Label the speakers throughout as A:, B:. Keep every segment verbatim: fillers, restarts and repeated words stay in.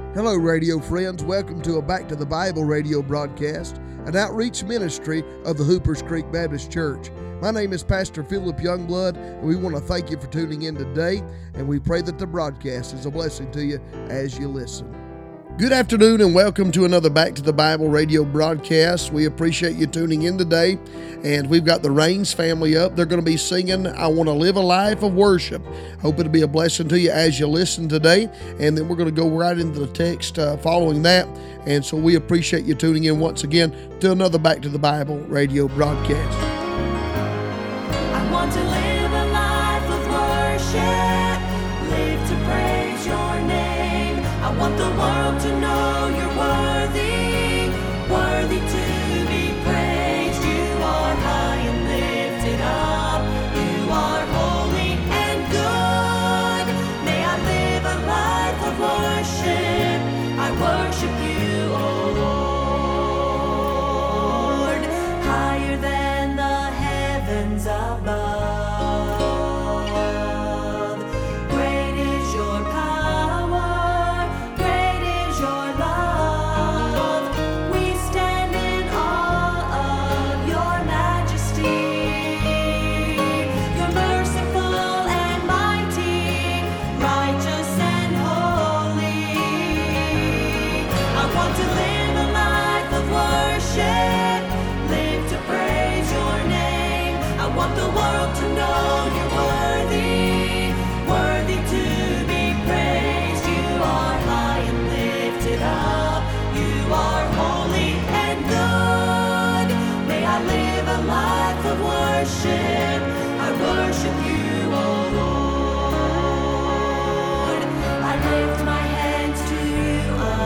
A: Hello, radio friends. Welcome to a Back to the Bible radio broadcast, an outreach ministry of the Hoopers Creek Baptist Church. My name is Pastor Philip Youngblood, and we want to thank you for tuning in today, and we pray that the broadcast is a blessing to you as you listen. Good afternoon and welcome to another Back to the Bible radio broadcast. We appreciate you tuning in today, and we've got the Rains family up. They're going to be singing, I Want to Live a Life of Worship. Hope it'll be a blessing to you as you listen today, and then we're going to go right into the text uh, following that, and so we appreciate you tuning in once again to another Back to the Bible radio broadcast.
B: I want to live a life of worship, live to praise your name. I want the world to know you're worthy, worthy to be praised. You are high and lifted up. You are holy and good. May I live a life of worship. I worship you, O Lord, higher than the heavens above. I worship you, O Lord. I lift my hands to you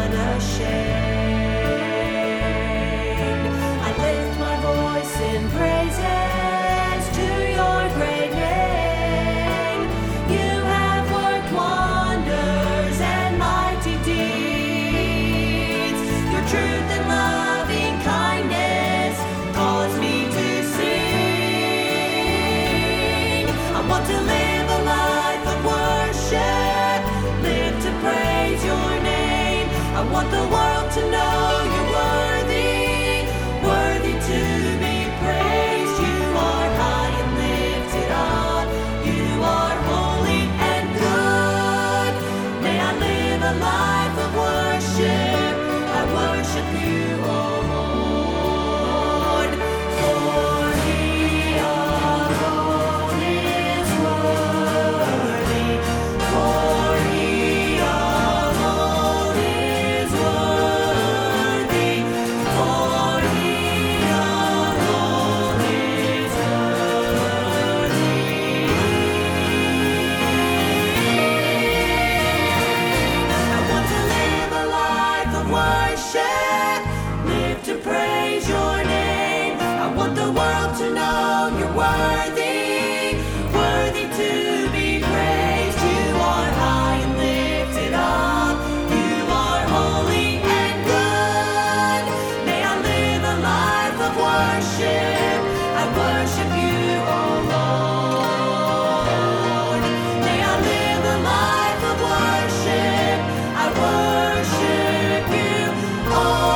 B: unashamed. I lift my voice in praises to your great name. You have worked wonders and mighty deeds. Your truth and loving kindness cause me to I want to live a life of worship, live to praise your name. I want the world to know you're worthy, worthy to be praised. You are high and lifted up. You are holy and good. May I live a life of worship. I worship you, O Lord. For He alone is worthy. For He alone is worthy. For He alone is worthy. I want to live a life of worship, live to praise your name. I want the world to know you're worthy, worthy to be praised. You are high and lifted up. You are holy and good. May I live a life of worship. I worship you, O Lord. May I live a life of worship. I worship you, O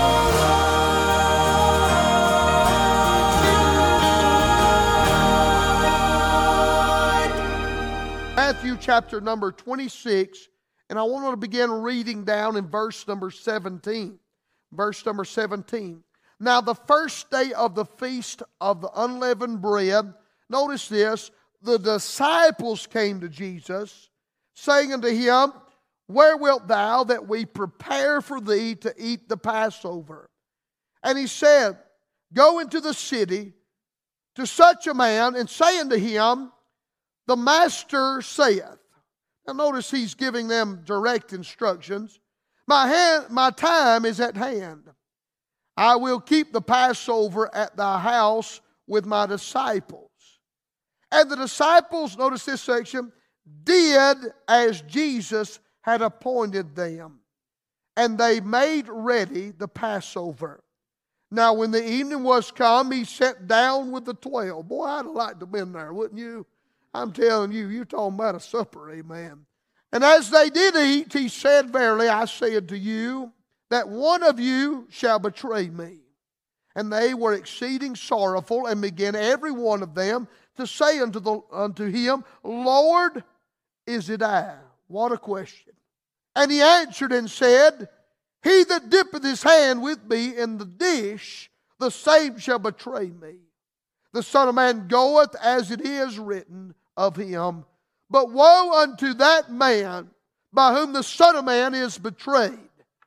B: Lord.
A: Matthew chapter number twenty-six, and I want to begin reading down in verse number seventeen. Verse number seventeen. Now the first day of the feast of the unleavened bread, notice this, the disciples came to Jesus, saying unto him, Where wilt thou that we prepare for thee to eat the Passover? And he said, Go into the city to such a man, and say unto him, The Master saith. Now notice he's giving them direct instructions. My hand, my time is at hand. I will keep the Passover at thy house with my disciples. And the disciples, notice this section, did as Jesus had appointed them. And they made ready the Passover. Now when the evening was come, he sat down with the twelve. Boy, I'd like to have been there, wouldn't you? I'm telling you, you're talking about a supper, amen. And as they did eat, he said, Verily I say unto you, that one of you shall betray me. And they were exceeding sorrowful, and began every one of them to say unto, the, unto him, Lord, is it I? What a question. And he answered and said, He that dippeth his hand with me in the dish, the same shall betray me. The Son of Man goeth as it is written of him. But woe unto that man by whom the Son of Man is betrayed.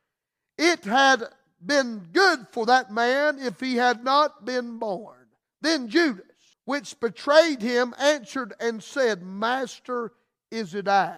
A: It had been good for that man if he had not been born. Then Judas, which betrayed him, answered and said, Master, is it I?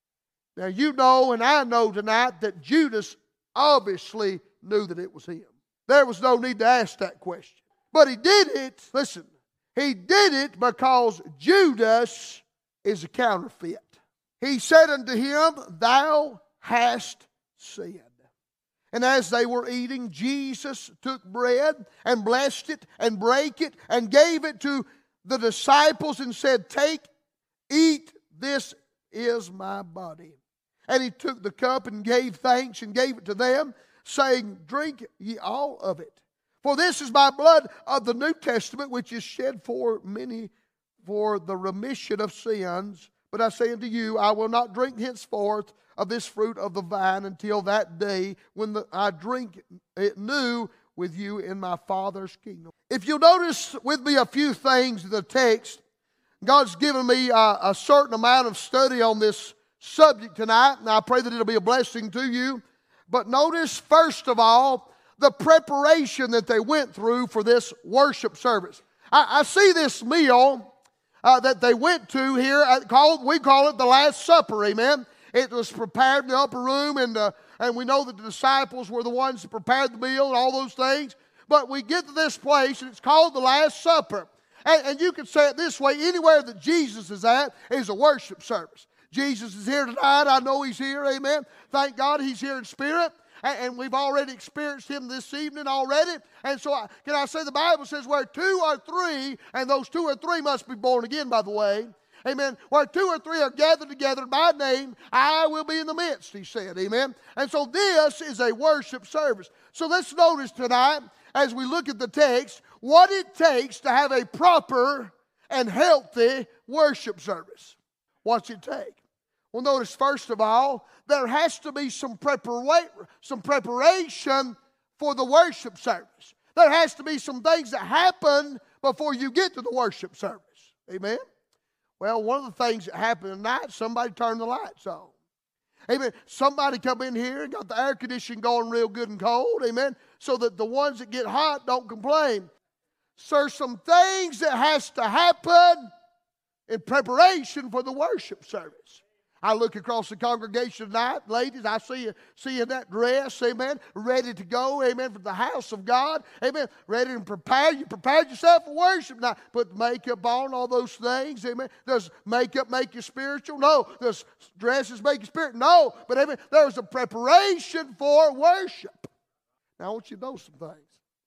A: Now you know and I know tonight that Judas obviously knew that it was him. There was no need to ask that question. But he did it, listen, he did it because Judas is a counterfeit. He said unto him, Thou hast sinned. And as they were eating, Jesus took bread and blessed it and brake it and gave it to the disciples and said, Take, eat, this is my body. And he took the cup and gave thanks and gave it to them, saying, Drink ye all of it. For this is my blood of the New Testament, which is shed for many for the remission of sins. But I say unto you, I will not drink henceforth of this fruit of the vine until that day when the, I drink it new with you in my Father's kingdom. If you'll notice with me a few things in the text, God's given me a, a certain amount of study on this subject tonight, and I pray that it'll be a blessing to you. But notice, first of all, the preparation that they went through for this worship service. I, I see this meal uh, that they went to here, uh, called, we call it the Last Supper, amen? It was prepared in the upper room, and uh, and we know that the disciples were the ones that prepared the meal and all those things. But we get to this place, and it's called the Last Supper. And, and you can say it this way, anywhere that Jesus is at is a worship service. Jesus is here tonight. I know He's here, amen. Thank God He's here in spirit. And, and we've already experienced Him this evening already. And so I, can I say the Bible says where two or three, and those two or three must be born again, by the way. Amen. Where two or three are gathered together in my name, I will be in the midst, He said. Amen. And so this is a worship service. So let's notice tonight, as we look at the text, what it takes to have a proper and healthy worship service. What's it take? Well, notice first of all, there has to be some, prepara- some preparation for the worship service. There has to be some things that happen before you get to the worship service. Amen. Well, one of the things that happened tonight, somebody turned the lights on. Amen. Somebody come in here and got the air conditioning going real good and cold. Amen. So that the ones that get hot don't complain. So there's some things that has to happen in preparation for the worship service. I look across the congregation tonight, ladies, I see you, see you in that dress, amen, ready to go, amen, for the house of God, amen, ready to prepare. You prepared yourself for worship. Now, put makeup on, all those things, amen. Does makeup make you spiritual? No. Does dresses make you spiritual? No. But, amen, there's a preparation for worship. Now, I want you to know some things.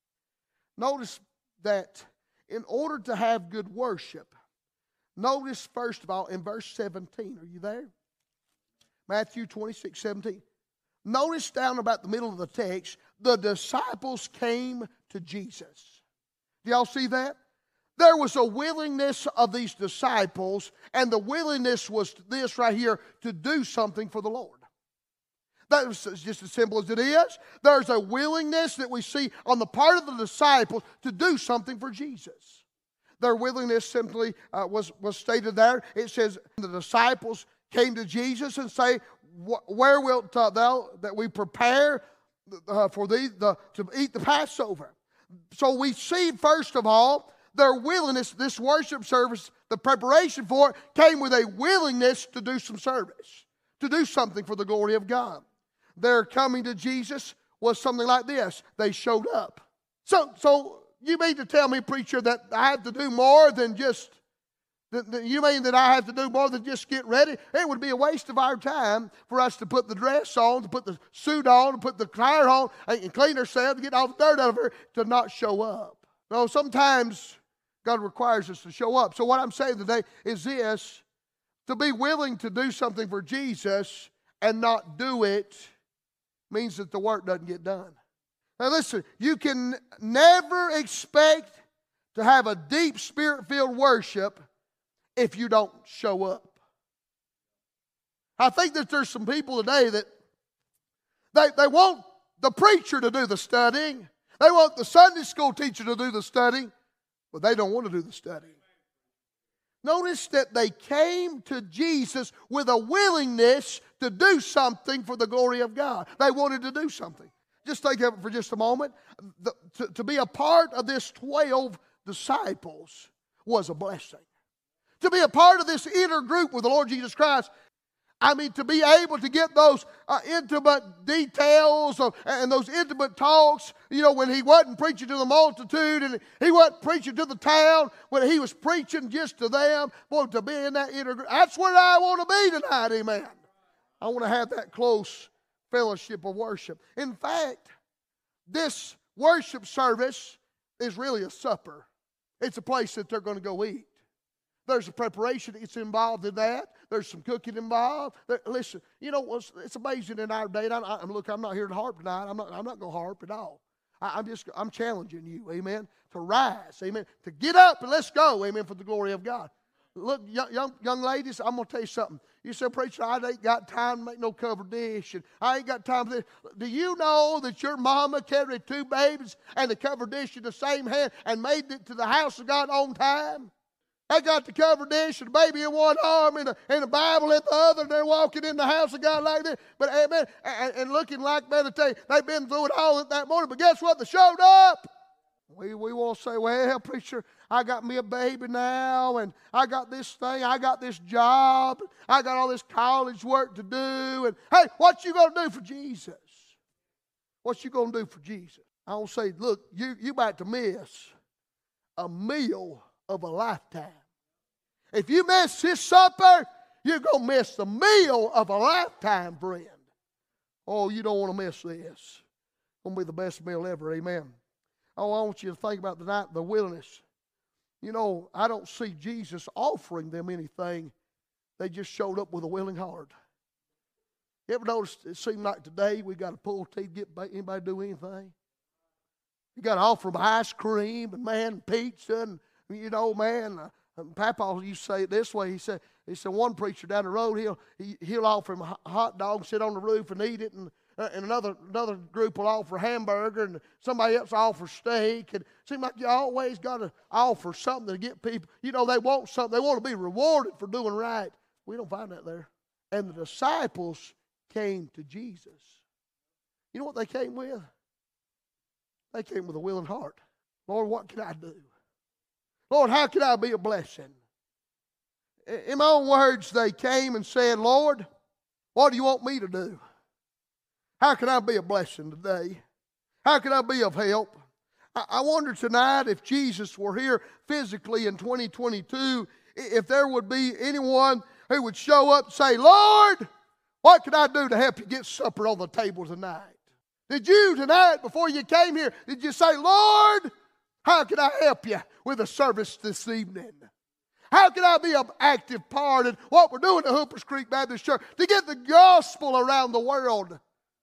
A: Notice that in order to have good worship, notice first of all in verse seventeen, are you there? Matthew twenty-six, seventeen. Notice down about the middle of the text, the disciples came to Jesus. Do y'all see that? There was a willingness of these disciples, and the willingness was this right here, to do something for the Lord. That was just as simple as it is. There's a willingness that we see on the part of the disciples to do something for Jesus. Their willingness simply uh, was, was stated there. It says, the disciples came to Jesus and say, Where wilt thou that we prepare uh, for thee the, to eat the Passover? So we see, first of all, their willingness, this worship service, the preparation for it, came with a willingness to do some service, to do something for the glory of God. Their coming to Jesus was something like this. They showed up. So, so you mean to tell me, preacher, that I have to do more than just, that, that you mean that I have to do more than just get ready? It would be a waste of our time for us to put the dress on, to put the suit on, to put the tire on, and clean ourselves, to get all the dirt out of her, to not show up. No, sometimes God requires us to show up. So what I'm saying today is this. To be willing to do something for Jesus and not do it means that the work doesn't get done. Now listen, you can never expect to have a deep Spirit-filled worship if you don't show up. I think that there's some people today that they, they want the preacher to do the studying. They want the Sunday school teacher to do the studying, but they don't want to do the studying. Notice that they came to Jesus with a willingness to do something for the glory of God. They wanted to do something. Just think of it for just a moment. The, to, to be a part of this twelve disciples was a blessing. To be a part of this inner group with the Lord Jesus Christ, I mean, to be able to get those uh, intimate details of, and those intimate talks, you know, when he wasn't preaching to the multitude and he wasn't preaching to the town, when he was preaching just to them, boy, to be in that inner group. That's where I want to be tonight, amen. I want to have that close fellowship of worship. In fact, this worship service is really a supper. It's a place that they're going to go eat. There's a preparation that's involved in that. There's some cooking involved. There, listen, you know, it's, it's amazing in our day. And I, I, look, I'm not here to harp tonight. I'm not, I'm not going to harp at all. I, I'm just, I'm challenging you, amen, to rise, amen, to get up and let's go, amen, for the glory of God. Look, young, young, young ladies, I'm going to tell you something. You say, preacher, I ain't got time to make no covered dish, and I ain't got time for this. Do you know that your mama carried two babies and the covered dish in the same hand and made it to the house of God on time? They got the covered dish and the baby in one arm and the, and the Bible in the other, and they're walking in the house of God like this. But amen, and, and looking like, man, I tell you, they've been through it all that morning. But guess what? They showed up. We, we want to say, well, preacher, I got me a baby now, and I got this thing, I got this job, I got all this college work to do. And hey, what you going to do for Jesus? What you going to do for Jesus? I want to say, look, you, you about to miss a meal of a lifetime. If you miss this supper, you're going to miss the meal of a lifetime, friend. Oh, you don't want to miss this. It's going to be the best meal ever, amen. Oh, I want you to think about tonight the willingness. You know, I don't see Jesus offering them anything. They just showed up with a willing heart. You ever notice it seemed like today we got to pull teeth, get anybody do anything? You got to offer them ice cream and, man, pizza and, you know, man, uh, Papa used to say it this way. He said, he said one preacher down the road, he'll, he, he'll offer him a hot dog, sit on the roof and eat it, and Uh, and another another group will offer hamburger, and somebody else offers steak. And it seems like you always got to offer something to get people. You know, they want something. They want to be rewarded for doing right. We don't find that there. And the disciples came to Jesus. You know what they came with? They came with a willing heart. Lord, what can I do? Lord, how can I be a blessing? In my own words, they came and said, Lord, what do you want me to do? How can I be a blessing today? How can I be of help? I, I wonder tonight if Jesus were here physically in twenty twenty-two, if there would be anyone who would show up and say, Lord, what can I do to help you get supper on the table tonight? Did you tonight, before you came here, did you say, Lord, how can I help you with a service this evening? How can I be an active part in what we're doing at Hoopers Creek Baptist Church to get the gospel around the world?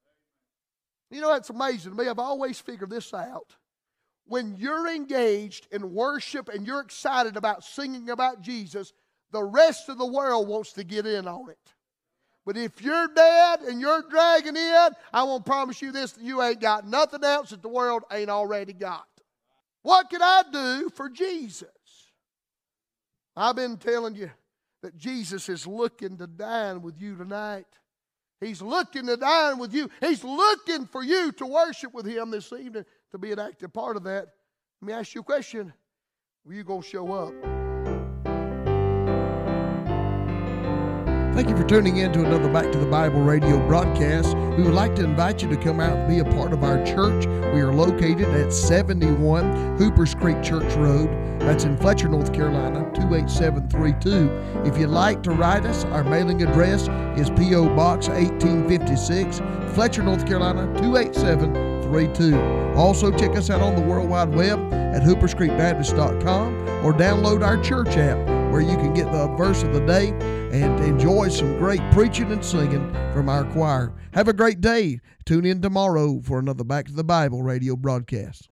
A: You know, that's amazing to me. I've always figured this out. When you're engaged in worship and you're excited about singing about Jesus, the rest of the world wants to get in on it. But if you're dead and you're dragging in, I won't promise you this, that you ain't got nothing else that the world ain't already got. What can I do for Jesus? I've been telling you that Jesus is looking to dine with you tonight. He's looking to dine with you. He's looking for you to worship with Him this evening, to be an active part of that. Let me ask you a question. Are you going to show up?
C: Thank you for tuning in to another Back to the Bible radio broadcast. We would like to invite you to come out and be a part of our church. We are located at seventy-one Hoopers Creek Church Road. That's in Fletcher, North Carolina, two eight seven three two. If you'd like to write us, our mailing address is P O Box eighteen fifty-six, Fletcher, North Carolina, two eight seven three two. Also, check us out on the World Wide Web at hoopers creek baptist dot com or download our church app where you can get the verse of the day and enjoy some great preaching and singing from our choir. Have a great day. Tune in tomorrow for another Back to the Bible radio broadcast.